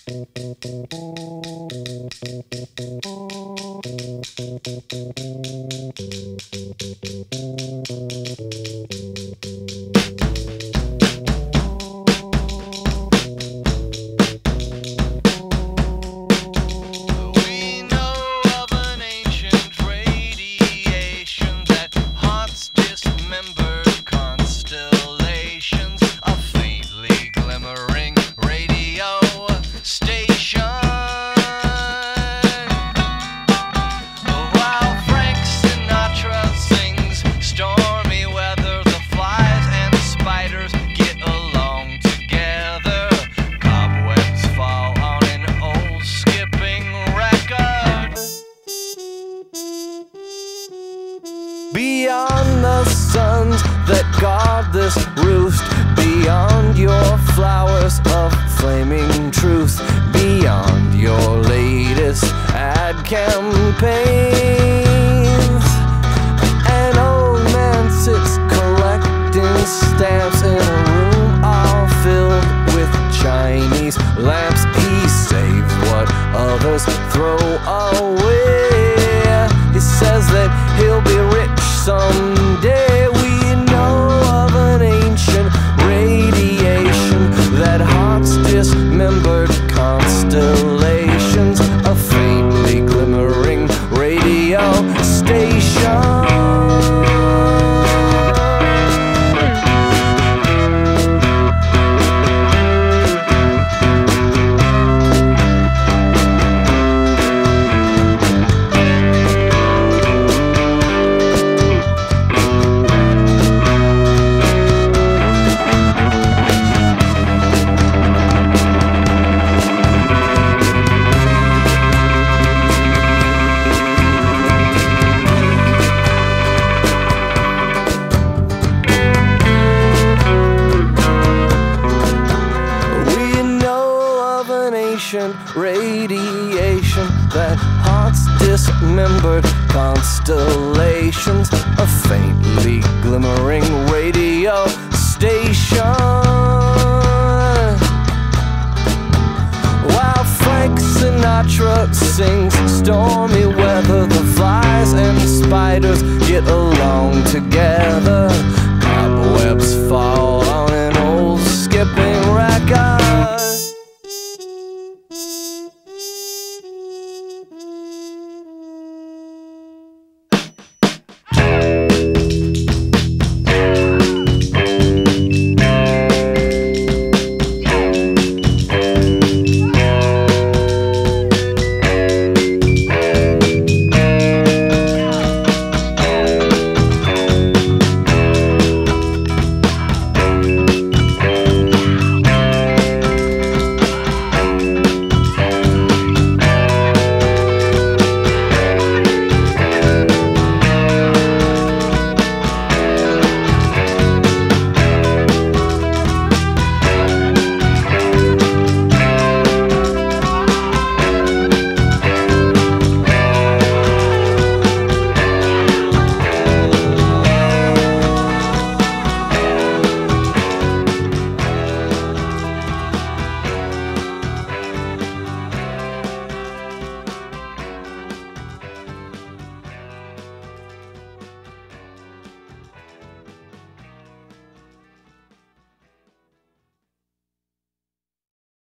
Beyond the suns that guard this roost, beyond your flowers of flaming truth, beyond your latest ad campaigns, an old man sits collecting stamps in a room all filled with Chinese lamps. He saves what others throw away. He says that he'll be rich someday. We know of an ancient radiation that haunts dismembered constellations, a faintly glimmering radio station. Radiation that haunts dismembered constellations, a faintly glimmering radio station. While Frank Sinatra sings stormy weather, the flies and spiders get along together.